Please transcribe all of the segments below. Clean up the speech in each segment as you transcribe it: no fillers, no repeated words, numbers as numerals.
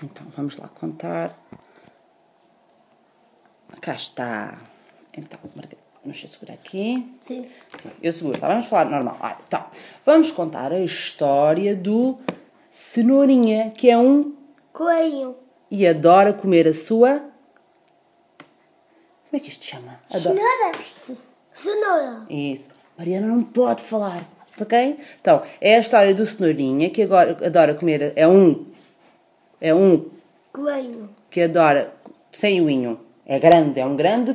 Então, vamos lá contar. Cá está. Então, vamos segurar aqui. Sim. Eu seguro, tá? Vamos falar normal. Então, vamos contar a história do Cenourinha, que é um Coelho. e adora comer a sua... Como é que isto se chama? Cenoura. Isso. Mariana não pode falar, ok? Então, é a história do Cenourinha, que agora adora comer... É um Coelho. que adora... Sem o inho. É grande, é um grande...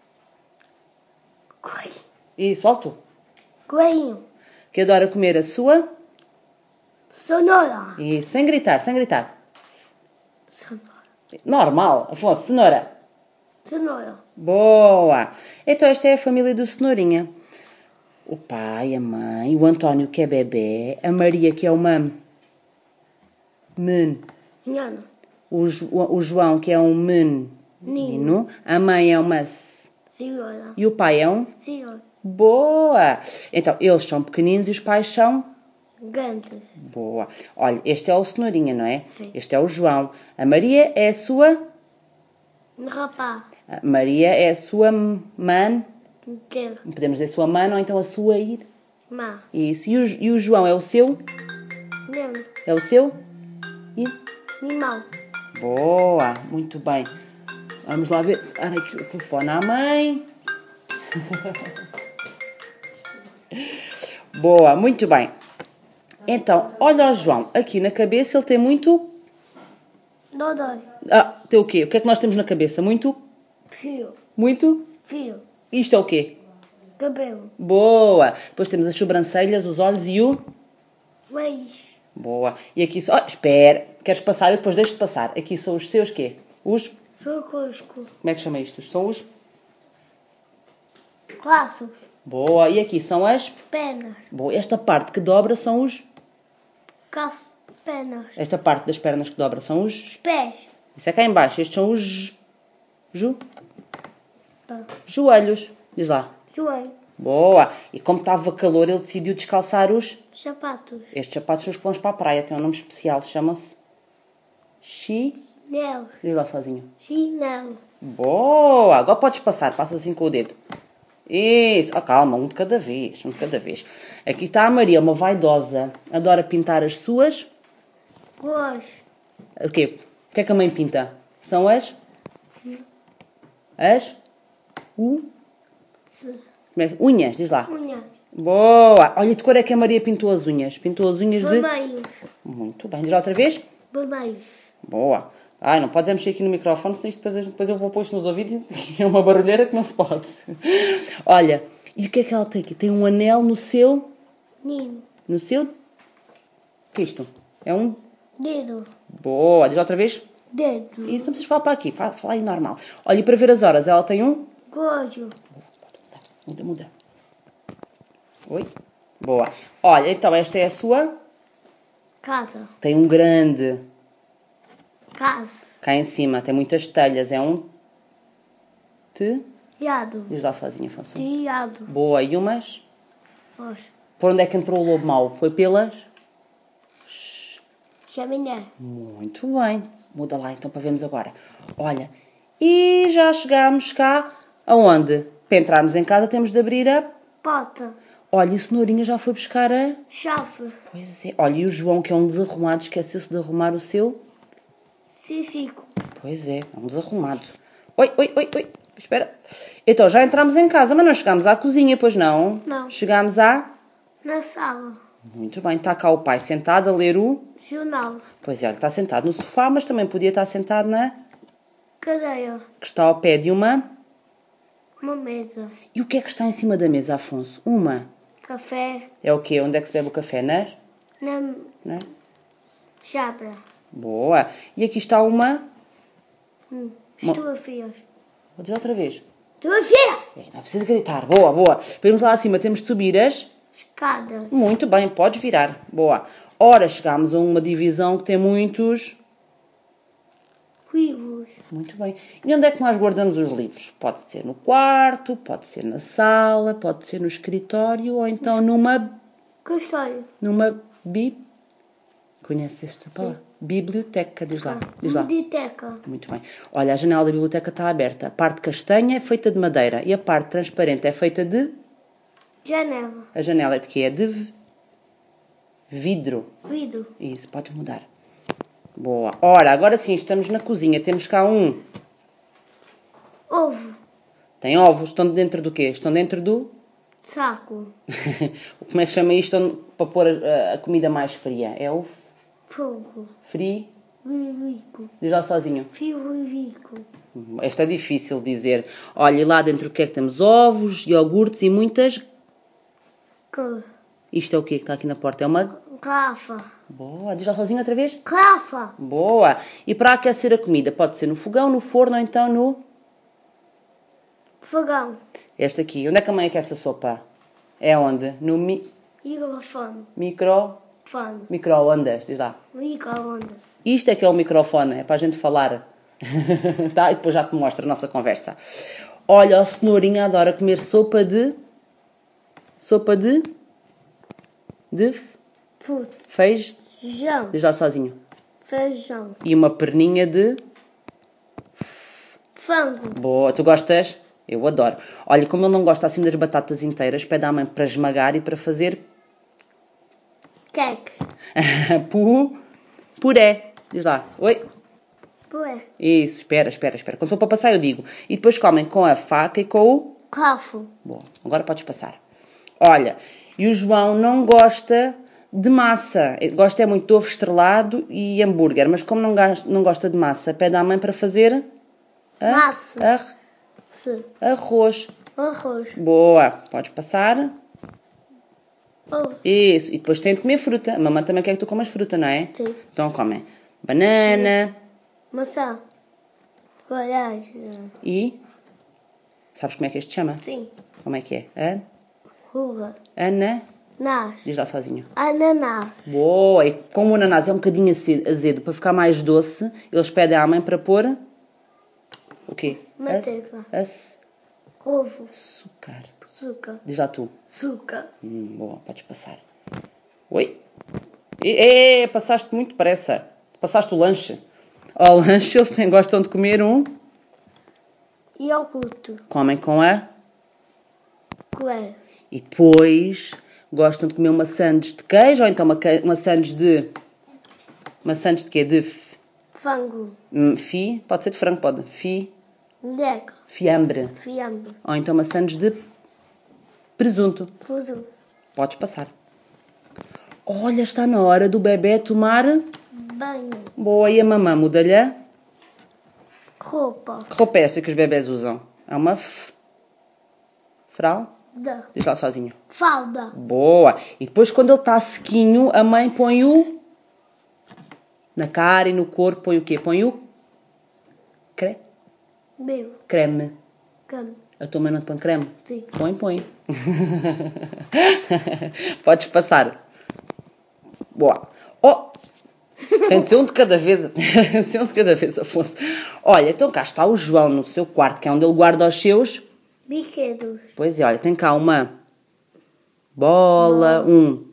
Coelho. Isso, alto. Coelho. Que adora comer a sua... Cenoura. Isso, sem gritar, sem gritar. Cenoura. Normal, Afonso, cenoura. Cenoura. Boa! Então esta é a família do Cenourinha. O pai, a mãe, o António que é bebê, a Maria que é uma Nhano. o João que é um menino, a mãe é uma Senhora. e o pai é um... Senhor. Boa! Então eles são pequeninos e os pais são... Grande. Boa! Olha, este é o Cenourinha, não é? Sim. Este é o João. A Maria é a sua... Rapá. A Maria é a sua mãe. Inteiro. Podemos dizer sua mãe ou então a sua irmã. Má. Isso. E o João é o seu? Não. É o seu? Animal. Boa, muito bem. Vamos lá ver. Olha aqui o telefone à mãe. Boa, muito bem. Então, olha o João. Aqui na cabeça ele tem muito... Dodói. Tem o quê? O que é que nós temos na cabeça? Muito? Fio. Muito? Fio. Isto é o quê? Cabelo. Boa. Depois temos as sobrancelhas, os olhos e o... Leis. Boa. E aqui só... espera. Queres passar? Eu depois deixo-te passar. Aqui são os seus quê? Os... Churrasco. Como é que chama isto? São os... Laços. Boa. E aqui são as... Pernas. Boa. Esta parte que dobra são os... Pernas. Esta parte das pernas que dobra são os... Pés. Isso é cá em baixo. Estes são os... Joelhos. Diz lá. Joelho. Boa. E como estava calor, ele decidiu descalçar os... Sapatos. Estes sapatos são os que vamos para a praia. Tem um nome especial. Chamam-se... Chinelo. Diz lá sozinho. Chinelo. Boa. Agora podes passar. Passa assim com o dedo. Isso. Calma. Um de cada vez. Um de cada vez. Aqui está a Maria, uma vaidosa. Adora pintar as suas... Cores. O quê? O que é que a mãe pinta? São as... Unhas, diz lá. Unhas. Boa! Olha, de cor é que a Maria pintou as unhas? Pintou as unhas de... Vermelhos. Muito bem. Diz lá outra vez. Vermelhos. Boa. Ai, não podes mexer aqui no microfone, senão depois eu vou pôr isto nos ouvidos e é uma barulheira que não se pode. Olha, e o que é que ela tem aqui? Tem um anel no seu... Ninho. No seu... O que é isto? É um... Dedo. Boa. Diz lá outra vez. Dedo. Isso, não precisas falar para aqui. Fala aí normal. Olha, e para ver as horas, ela tem um... Gojo. Muda. Oi? Boa. Olha, então esta é a sua... Casa. Tem um grande... Casa. Cá em cima. Tem muitas telhas. É um... Telhado. Diz lá sozinha, Afonso. Telhado. Boa. E umas... Os. Por onde é que entrou o lobo mau? Foi pelas... Chaminé. Muito bem. Muda lá então para vermos agora. Olha. E já chegámos cá. Aonde? Para entrarmos em casa temos de abrir a... Porta. Olha, e o Cenourinha já foi buscar a... Chave. Pois é. Olha, e o João, que é um desarrumado, esqueceu-se de arrumar o seu... Cicico. Pois é um desarrumado. Oi. Espera. Então, já entramos em casa, mas não chegámos à cozinha, pois não? Não. Chegámos à... Na sala. Muito bem. Está cá o pai sentado a ler o... Jornal. Pois é, ele está sentado no sofá, mas também podia estar sentado na... Cadeira. Que está ao pé de uma... Uma mesa. E o que é que está em cima da mesa, Afonso? Uma. Café. É o quê? Onde é que se bebe o café? Nas? Na chapa. Boa. E aqui está uma... Fotografias. Vou dizer outra vez. Fotografia. Não precisa gritar. Boa. Vamos lá acima. Temos de subir as... Escada. Muito bem. Podes virar. Boa. Ora, chegámos a uma divisão que tem muitos... Livros. Muito bem. E onde é que nós guardamos os livros? Pode ser no quarto, pode ser na sala, pode ser no escritório ou então numa... Castanho. Numa Conhece esta palavra? Biblioteca, diz lá. Diz lá. Biblioteca. Muito bem. Olha, a janela da biblioteca está aberta. A parte castanha é feita de madeira e a parte transparente é feita de... Janela. A janela é de quê? É de vidro. Vidro. Isso, podes mudar. Boa. Ora, agora sim, estamos na cozinha. Temos cá um... Ovo. Tem ovos. Estão dentro do quê? Estão dentro do... Saco. Como é que chama isto para pôr a comida mais fria? É o Fogo. frio? Vivico. Diz lá sozinho. Vivico. Esta é difícil de dizer. Olha, e lá dentro o que é que temos? Ovos, iogurtes e muitas... Isto é o quê que está aqui na porta? É uma... Garrafa. Boa. Diz lá sozinho outra vez. Garrafa. Boa. E para aquecer a comida? Pode ser no fogão, no forno ou então no... Fogão. Este aqui. Onde é que a mãe aquece a sopa? É onde? No Microfone. Fone. Micro-ondas. Diz lá. Micro-ondas. Isto é que é o microfone. É para a gente falar. Tá? E depois já te mostro a nossa conversa. Olha, a cenourinha adora comer sopa de... Sopa de... De... Feijão. Diz lá sozinho. Feijão. E uma perninha de... Frango. Boa. Tu gostas? Eu adoro. Olha, como ele não gosta assim das batatas inteiras, pede à mãe para esmagar e para fazer... Cake. Puré. Diz lá. Oi? Puré. Isso. Espera. Quando for para passar eu digo. E depois comem com a faca e com o... Garfo. Bom, agora podes passar. Olha, e o João não gosta de massa. Ele gosta muito de ovo estrelado e hambúrguer. Mas como não gosta de massa, pede à mãe para fazer... Massa. Arroz. Arroz. Boa. Podes passar. Oh. Isso. E depois tem de comer fruta. A mamãe também quer que tu comas fruta, não é? Sim. Então come banana. Maçã. Coragem. E... Sabes como é que este chama? Sim. Como é que é? Ruga. Ananás. Diz lá sozinho. Ananás. Boa. E como o ananás é um bocadinho azedo, para ficar mais doce, eles pedem à mãe para pôr... O quê? Manteiga. Ovo. Açúcar. Diz lá tu. Açúcar. Boa, podes passar. Oi? Passaste muito depressa. Passaste o lanche. Ao lanche eles nem gostam de comer um... Iogurte. Comem com a... Colher. E depois gostam de comer uma sandes de queijo ou então uma sandes de... Uma sandes de quê? De... Frango. Pode ser de frango, pode. Fiambre. Ou então uma sandes de presunto. Podes passar. Olha, está na hora do bebê tomar... Banho. Boa, e a mamã muda-lhe a... Roupa. Que roupa é esta que os bebés usam? É uma... Fralda? Diz lá sozinho. Falda. Boa. E depois quando ele está sequinho, a mãe põe o... Na cara e no corpo põe o quê? Põe o... Creme. A tua mãe não te põe creme? Sim. Põe. Podes passar. Boa. Oh! Tem de ser um de cada vez. Afonso. Olha, então cá está o João no seu quarto, que é onde ele guarda os seus... Brinquedos. Pois é, olha, tem cá uma... Bola. O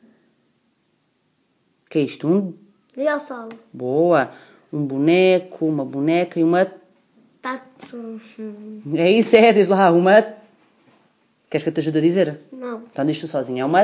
que é isto? Dinossauro. Boa. Um boneco, uma boneca e uma... Tatu. É isso, diz lá, uma... Queres que eu te ajude a dizer? Não. Então diz tu sozinho. É uma...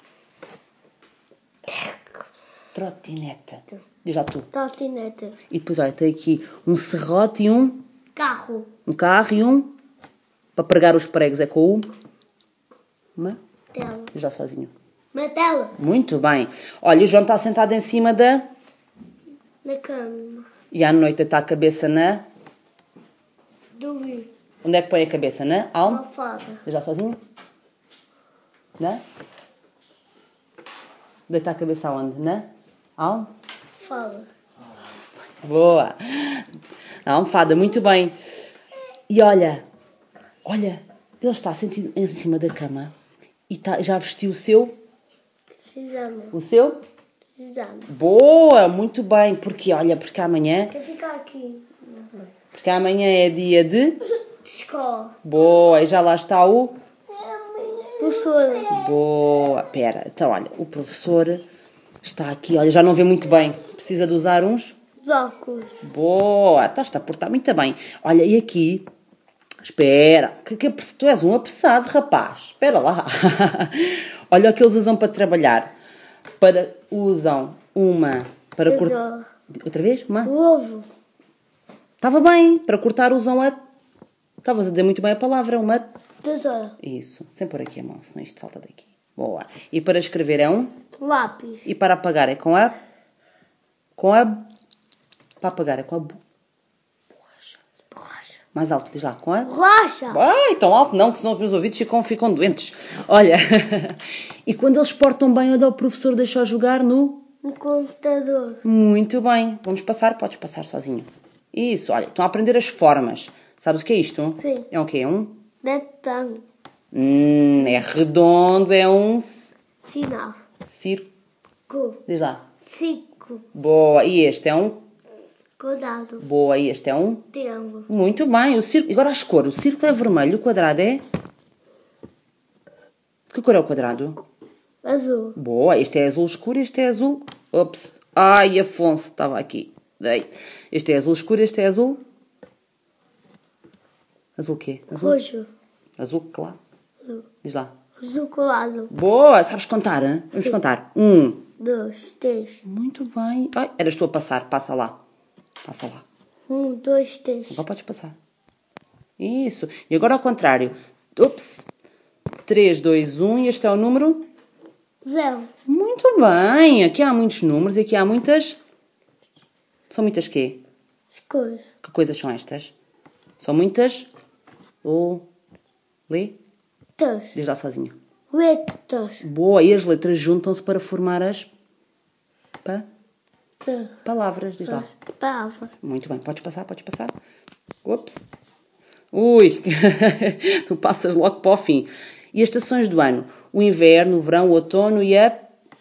Trotineta. Diz lá tu. Trotineta. E depois, olha, tem aqui um serrote e um... Carro. Um carro e um... Para pregar os pregos é com o... Uma... Tela. Diz lá sozinho. Martelo. Muito bem. Olha, o João está sentado em cima da... Na cama. E à noite está a cabeça na... Dormir. Onde é que põe a cabeça? Na almofada. Diz lá sozinho. Na? Deita a cabeça aonde? Na Fala. Boa. Na almofada, muito bem. E olha, ele está sentido em cima da cama e já vestiu o seu... Pijama. O seu? Pijama. Boa, muito bem. Porque amanhã... Quer ficar aqui? Porque amanhã é dia de... Escola. Boa, e já lá está o... Professora. Boa, pera. Então, olha, o professor Está aqui, olha, já não vê muito bem. Precisa de usar uns. Os óculos. Boa, estás-te a portar muito bem. Olha, e aqui... Espera, tu és um apressado, rapaz. Espera lá. Olha o que eles usam para trabalhar. Usam uma... Para cortar... Outra vez? Uma? O ovo. Estava bem. Para cortar usam a... Estavas a dizer muito bem a palavra. Uma... Tesoura. Isso. Sem pôr aqui a mão, senão isto salta daqui. Boa. E para escrever é um? Lápis. E para apagar é com a... Para apagar é com a... Borracha. Mais alto, diz lá. Com a... Borracha. Ai, tão alto não, que senão os ouvidos ficam doentes. Olha, e quando eles portam bem, olha, o professor deixa jogar no... No computador. Muito bem. Vamos passar? Podes passar sozinho. Isso, olha, estão a aprender as formas. Sabes o que é isto? Sim. É o quê? É um... Retângulo. É redondo, é um... Sinal. Círculo. Diz lá. Círculo. Boa. E este é um... Quadrado. Boa. E este é um... Triângulo. Muito bem. O círculo... Agora as cores. O círculo é vermelho, o quadrado é... Que cor é o quadrado? Azul. Boa. Este é azul escuro, este é azul... Ops. Ai, Afonso, estava aqui. Dei. Este é azul escuro, este é azul... Azul o quê? Azul? Roxo. Azul claro. Azul. Diz lá. Azul colado. Boa. Sabes contar, hein? Vamos Sim. contar. 1... 2, 3. Muito bem. Ai, eras tu a passar. Passa lá. Passa lá. 1, 2, 3. Agora podes passar. Isso. E agora ao contrário. Ups. 3, 2, 1. E este é o número? 0. Muito bem. Aqui há muitos números e aqui há muitas... São muitas quê? As cores. Que coisas são estas? São muitas... Letras. Diz lá sozinho. Letras. Boa. E as letras juntam-se para formar as... Palavras. Diz lá. Palavras. Muito bem. Podes passar, podes passar. Ups. Ui. Tu passas logo para o fim. E as estações do ano? O inverno, o verão, o outono e a...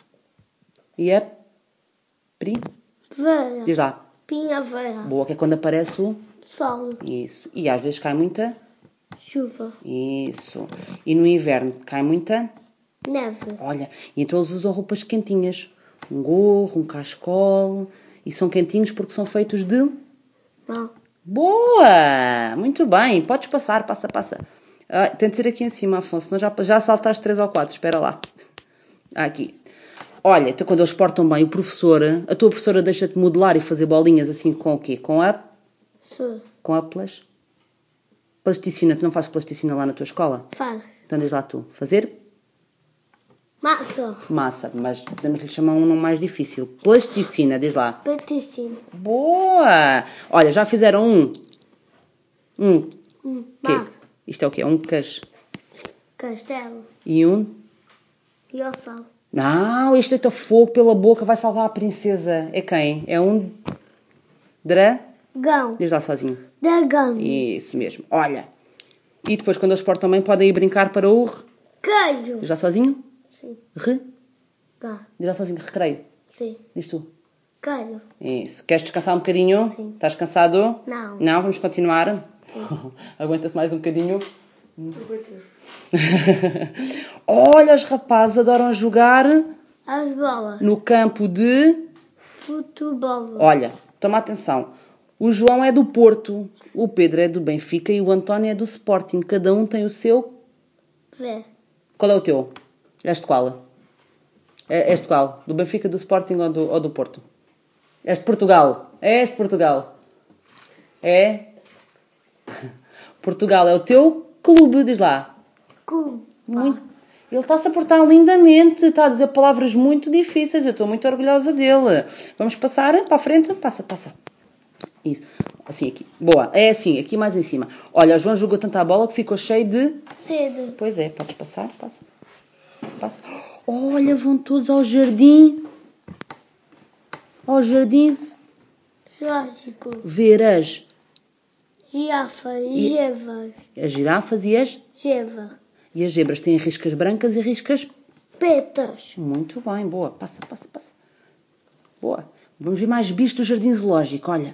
Vera. Diz lá. Primavera. Boa, que é quando aparece o... Sol. Isso. E às vezes cai muita... Chuva. Isso. E no inverno cai muita... Neve. Olha, e então eles usam roupas quentinhas. Um gorro, um cachecol. E são quentinhos porque são feitos de... Não. Boa! Muito bem. Podes passar. Passa. Ah, tem de ser aqui em cima, Afonso. Senão já saltaste 3 ou 4. Espera lá. Aqui. Olha, então quando eles portam bem, a tua professora deixa-te modelar e fazer bolinhas assim com o quê? Com a plasticina. Tu não fazes plasticina lá na tua escola? Faz. Então diz lá tu. Fazer? Massa. Massa. Mas podemos lhe chamar um nome mais difícil. Plasticina. Diz lá. Peticina. Boa! Olha, já fizeram quê? Massa. Isto é o quê? Um Castelo. e um... E o sol. Não, este deita fogo pela boca, vai salvar a princesa. É quem? É um... Gão. Diz lá sozinho. Dragão. Isso mesmo. Olha. E depois, quando eles portam bem, podem ir brincar para o... Queijo. Diz lá sozinho. Sim. Diz lá sozinho. Recreio. Sim. Diz tu. Queijo. Isso. Queres descansar um bocadinho? Sim. Estás cansado? Não. Não? Vamos continuar? Sim. Aguenta-se mais um bocadinho? Olha, os rapazes adoram jogar As bolas. no campo de... Futebol. Olha, toma atenção. O João é do Porto, o Pedro é do Benfica e o António é do Sporting. Cada um tem o seu... Vé. Qual é o teu? És de qual? És de qual? Do Benfica, do Sporting ou do Porto? És de Portugal. És de Portugal. É? Portugal é o teu clube, diz lá. Cuba. Muito. Ele está-se a portar lindamente, está a dizer palavras muito difíceis, eu estou muito orgulhosa dele. Vamos passar para a frente? Passa. Isso, assim aqui. Boa, é assim, aqui mais em cima. Olha, o João jogou tanta bola que ficou cheio de... Cedo. Pois é, podes passar, passa. Olha, vão todos ao jardim. Ao jardim. Lógico. Ver as Girafas. Zebras. girafas e as... Zebra. E as zebras têm riscas brancas e riscas... Petas. Muito bem, boa. Passa. Boa. Vamos ver mais bichos do jardim zoológico, olha.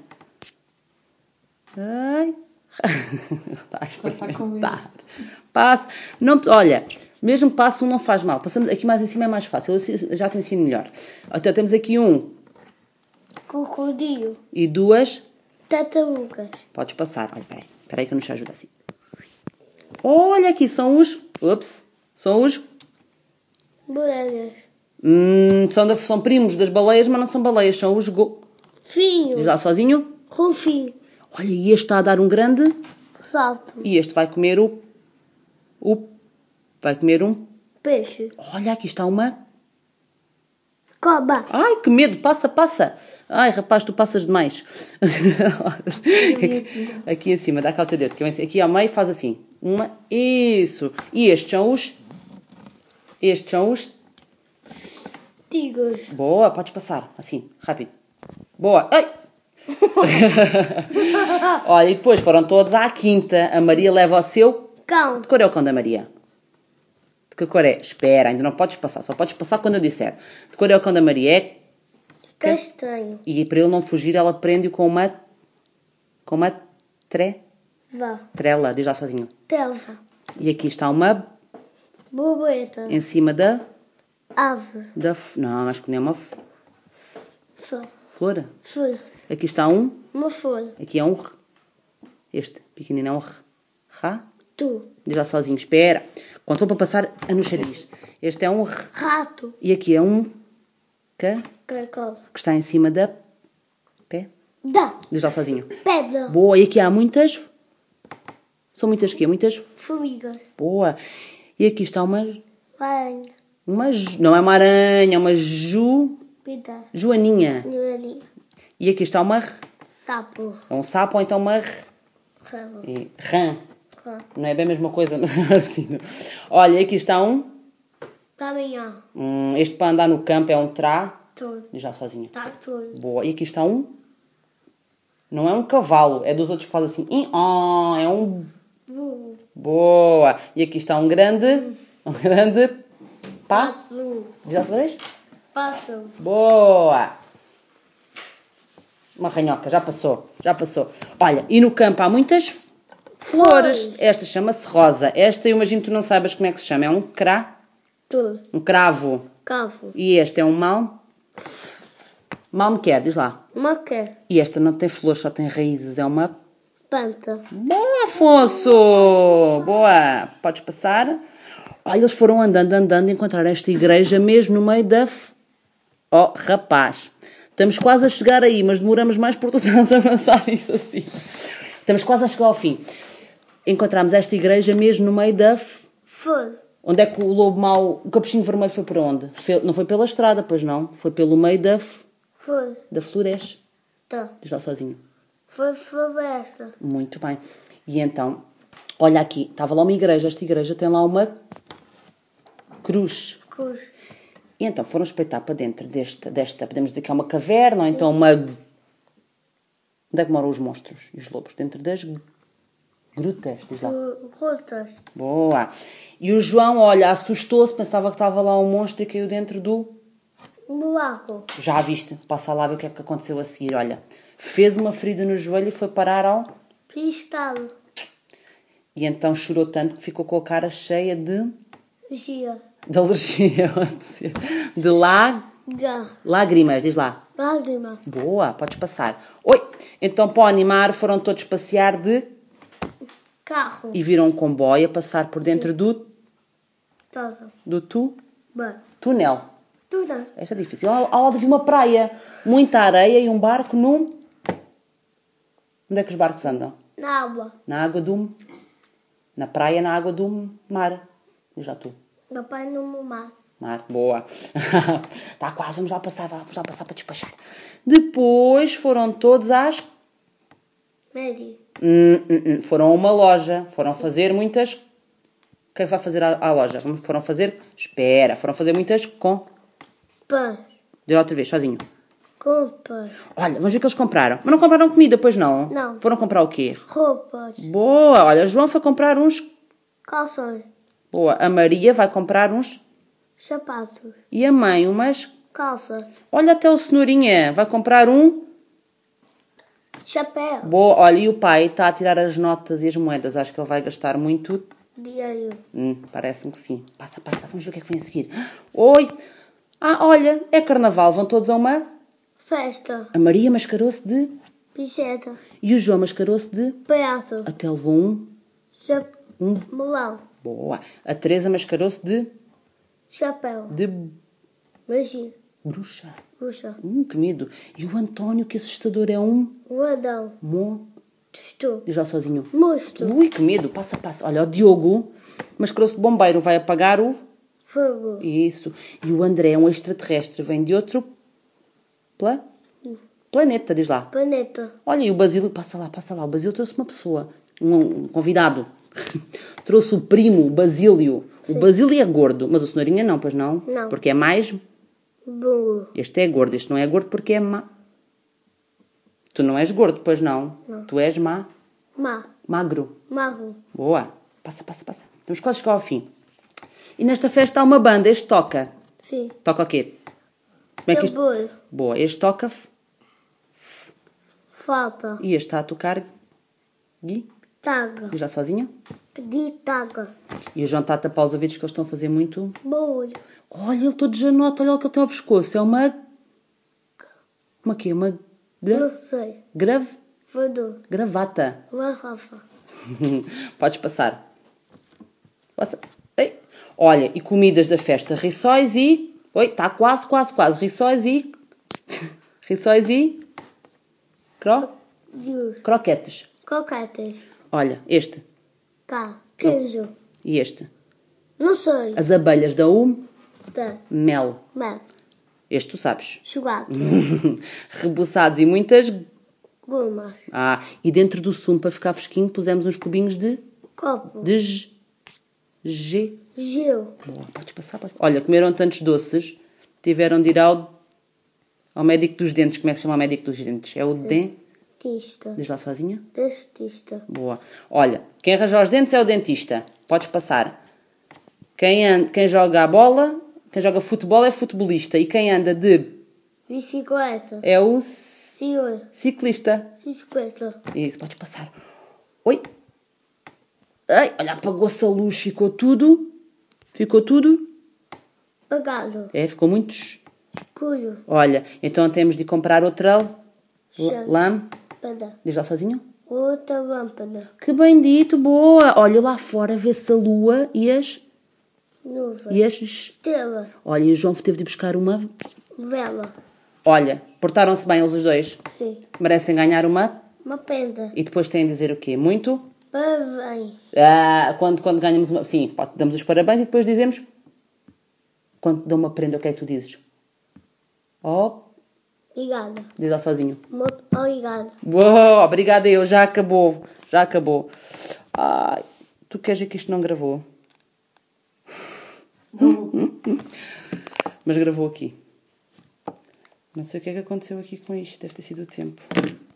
Ai. Está a experimentar. Passa. Não, olha, Mesmo que passe um não faz mal. Passamos aqui mais em cima é mais fácil. Eu já te ensino melhor. Então temos aqui um Crocodilo. e duas. Tartarugas. Podes passar. Olha, peraí que eu não te ajudo assim. Olha aqui, são os... Ups. São os... Boleias. São primos das baleias, mas não são baleias. São os... Finho. Diz lá sozinho. Golfinho. Olha, e este está a dar um grande... Salto. E este vai comer vai comer um... Peixe. Olha, aqui está uma... Cobra. Ai, que medo. Passa. Ai, rapaz, tu passas demais. Aqui em cima, dá cá o teu dedo. Aqui ao meio faz assim. Isso. E estes são os... Tigres. Boa, podes passar. Assim, rápido. Boa. Ai! Olha, e depois foram todos à quinta. A Maria leva o seu... Cão. De cor é o cão da Maria? De que cor é? Espera, ainda não podes passar. Só podes passar quando eu disser. De cor é o cão da Maria? É... Castanho. E para ele não fugir, ela prende-o com uma... Vá. Trela. Diz lá sozinho. Telva. E aqui está uma... Borboleta. Em cima da... Ave. Não, acho que não é uma Flor. flor. Flor. Aqui está um... Uma folha. Aqui é um... Este pequenino é um... Rá. Tu. Diz lá sozinho. Espera. Quando for para passar, a não cheirar isto. Este é um... Rato. E aqui é um... Caracol. Que está em cima da... Pé. Dá. Diz lá sozinho. Pedra. Boa. E aqui há muitas... São muitas quê? Muitas... Formigas. Boa. E aqui está uma... Aranha. Não é uma aranha, é uma Pida. joaninha. Nuri. E aqui está uma... Sapo. É um sapo ou então uma... Ramo. Rã. Rã. Não é bem a mesma coisa, mas assim. Olha, aqui está um... Caminhão. Este para andar no campo é um Todo. Diz lá sozinho. Todo. Boa. E aqui está um... Não é um cavalo, é dos outros que fazem assim. É um... Burro. Boa. E aqui está um grande... Um grande... Pato. Diz lá outra vez. Pássaro. Boa. Uma ranhoca, já passou. Olha, e no campo há muitas flores. Esta chama-se rosa. Esta eu imagino que tu não saibas como é que se chama. É um Tudo. um cravo. Cavo. E este é um malmequer, diz lá. Maca. E esta não tem flores, só tem raízes. É uma... Panta. Boa, Afonso! Boa. Podes passar. Olha, eles foram andando e encontraram esta igreja mesmo no meio da... Oh, rapaz. Estamos quase a chegar aí, mas demoramos mais porque tu estás a avançar isso assim. Estamos quase a chegar ao fim. Encontramos esta igreja mesmo no meio da... Flor. Onde é que o lobo mau... O capuchinho vermelho foi por onde? Não foi pela estrada, pois não. Foi pelo meio da Flor. floresta. Tá. Diz lá sozinho. Foi floresta. Muito bem. E então, olha aqui. Estava lá uma igreja. Esta igreja tem lá uma cruz. Cruz. E então foram espreitar para dentro desta... Podemos dizer que é uma caverna ou então uma... Onde é que moram os monstros e os lobos? Dentro das grutas. Diz lá. Grutas. Boa. E o João, olha, assustou-se. Pensava que estava lá um monstro e caiu dentro do... Buraco. Já viste? Passa lá ver o que é que aconteceu a seguir. Olha, fez uma ferida no joelho e foi parar ao... Cristal. E então chorou tanto que ficou com a cara cheia de... Gia. De alergia. De lágrimas. Diz lá. Lágrima. Boa, podes passar. Oi! Então para o animar foram todos passear de... Carro. E viram um comboio a passar por dentro do... Tosa. Túnel. Tudo. Esta é difícil. Ao lado vi uma praia. Muita areia e um barco num... Onde é que os barcos andam? Na água. Na água do... Na praia, na água do mar. Diz lá tu. Meu pai no mar. Mar. Boa. Está quase. Vamos lá passar para despachar. Depois foram todos às... Mary. Foram a uma loja. Foram fazer muitas... O que é que se vai fazer à loja? Foram fazer... Espera. Foram fazer muitas Pães. Diz lá outra vez, sozinho. Compras. Olha, vamos ver o que eles compraram. Mas não compraram comida, pois não? Não. Foram comprar o quê? Roupas. Boa. Olha, João foi comprar uns... Calções. Boa. A Maria vai comprar uns... Sapatos. E a mãe umas... Calças. Olha até o Cenourinha. Vai comprar um... Chapéu. Boa. Olha, e o pai está a tirar as notas e as moedas. Acho que ele vai gastar muito Diário. Parece-me que sim. Passa, vamos ver o que é que vem a seguir. Oi! Olha, é carnaval, vão todos a uma... Festa. A Maria mascarou-se de... Pisceta. E o João mascarou-se de... Palhaço. Até levou um... Melão. Boa. A Teresa mascarou-se de... Chapéu. De... Magia. Bruxa. Puxa. Que medo. E o António, que assustador, é um... Ladão. Testou. Diz lá sozinho. Mosto. Ui, que medo. Passa. Olha, o Diogo mascarou-se de bombeiro. Vai apagar o... Fogo. Isso. E o André é um extraterrestre. Vem de outro... Planeta, diz lá. Planeta. Olha, e o Basílio... Passa lá. O Basílio trouxe uma pessoa. Um convidado. Trouxe o primo, o Basílio. Sim. O Basílio é gordo. Mas o Cenourinha não, pois não? Não. Porque é mais... Burro. Este é gordo. Este não é gordo porque é Tu não és gordo, pois não? Não. Tu és magro. Marro. Boa. Passa. Estamos quase a chegar ao fim. E nesta festa há uma banda. Este toca. Sim. Toca o quê? Como é que isto... Tambor. Boa. Este toca... Falta. E este está a tocar... Gui? Taga. Diz lá sozinho. Pedi taga. E o João está a tapar os ouvidos que eles estão a fazer muito... Bolho. Olha, ele todo janota. Olha o que ele tem ao pescoço. É uma... Uma quê? Uma... Não sei. Voador. Gravata. Garrafa. Podes passar. Passa. Ei. Olha, e comidas da festa. Rissóis e... Oi, está quase. Rissóis e... Rissóis e... Dios. Croquetes. Coquetes. Olha, este. Cá. Queijo. E este. Não sei. As abelhas da Da. mel. Mel. Este tu sabes. Chocolate. Rebuçados e muitas... Gomas. E dentro do sumo, para ficar fresquinho, pusemos uns cubinhos de... Copo. De... G. Gel. Boa, podes passar. Olha, comeram tantos doces, tiveram de ir ao médico dos dentes. Como é que se chama o médico dos dentes? É o Dentista. Diz lá sozinha. Dentista. Boa. Olha, quem arranja os dentes é o dentista. Podes passar. Quem joga a bola, quem joga futebol é futebolista. E quem anda de... Bicicleta. É o... Senhor. Ciclista. Bicicleta. Isso, podes passar. Oi. Ai, olha, apagou-se a luz, ficou tudo... Pagado. Ficou muito... Escuro. Olha, então temos de comprar outra... Lâmpada. Diz lá sozinho. Outra lâmpada. Que bem dito, boa. Olha lá fora, vê-se a lua e as... Nuvem. Estrela. Olha, e o João teve de buscar uma... Vela. Olha, portaram-se bem eles os dois. Sim. Merecem ganhar uma... Uma prenda. E depois têm de dizer o quê? Muito? Parabéns. Quando ganhamos uma... Sim, damos os parabéns e depois dizemos... Quando te dão uma prenda, o que é que tu dizes? Obrigada. Diz lá sozinho. Muito obrigada. Boa, obrigada eu. Já acabou. Ai, tu queres ver que isto não gravou? Mas gravou aqui. Não sei o que é que aconteceu aqui com isto. Deve ter sido o tempo.